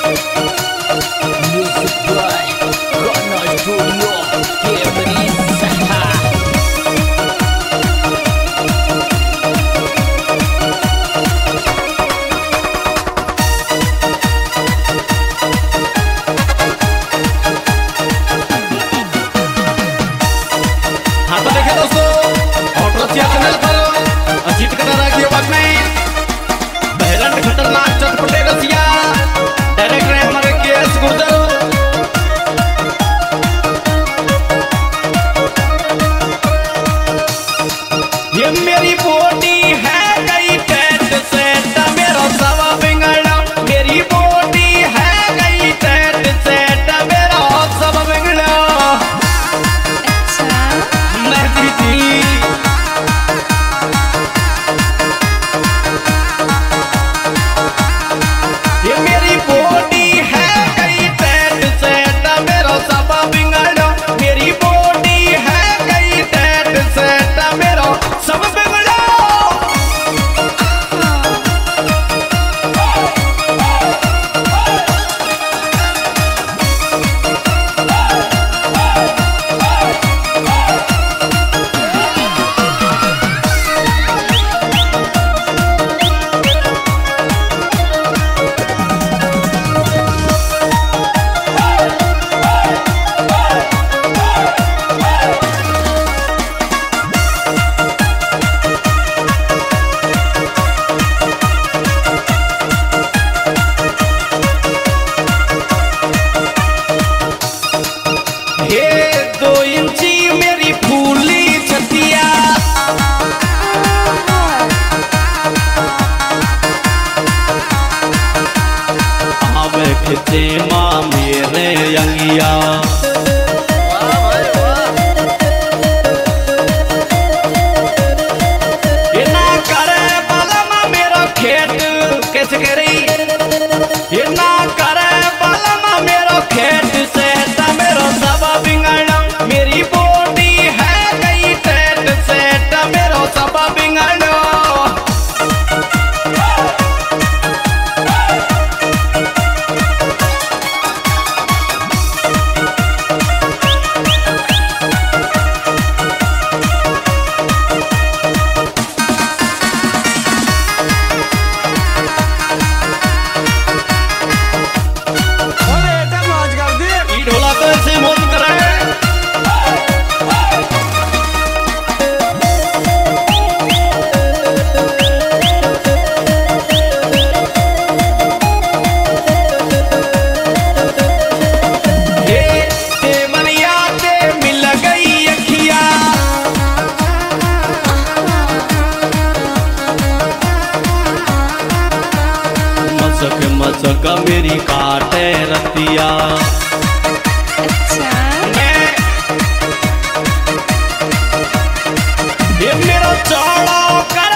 Music by Ghana Studio Cameron हाँ तो देखे दोस्तों, ऑटो चैनल पर अजीत कटारा की आवाज में बहरंड खतरनाक चटपटे रसिया डायरेक्टर है हमारे के.एस. गुर्जर। ये मेरी बॉडी है गई टेट से मेरा सवा बिंगड़ा, मेरी बॉडी है गई टेट से मेरा सवा बिंगड़ा। ये मेरी बॉडी है कई टेट से मेरा सब बिगड़ो, मेरी बॉडी है कई टेट से मेरा सब बिगड़ो। ये 2 इंची मेरी फूली छतिया, आवे खिचे माँ मेरे अंगिया। ये ना करे बालमा मेरा खेत कैसे करी, ये ना करे बालमा मेरा खेत से मेरा सब बिगड़ा, मेरी बॉडी है गई टेट से मेरा सब बिगड़ा। ई ढोला तो ऐसे मौज करे। ये देवरिया ते मिल गई अखिया, मचक मचक मेरी काटे रतिया। ये मेरा चौड़ा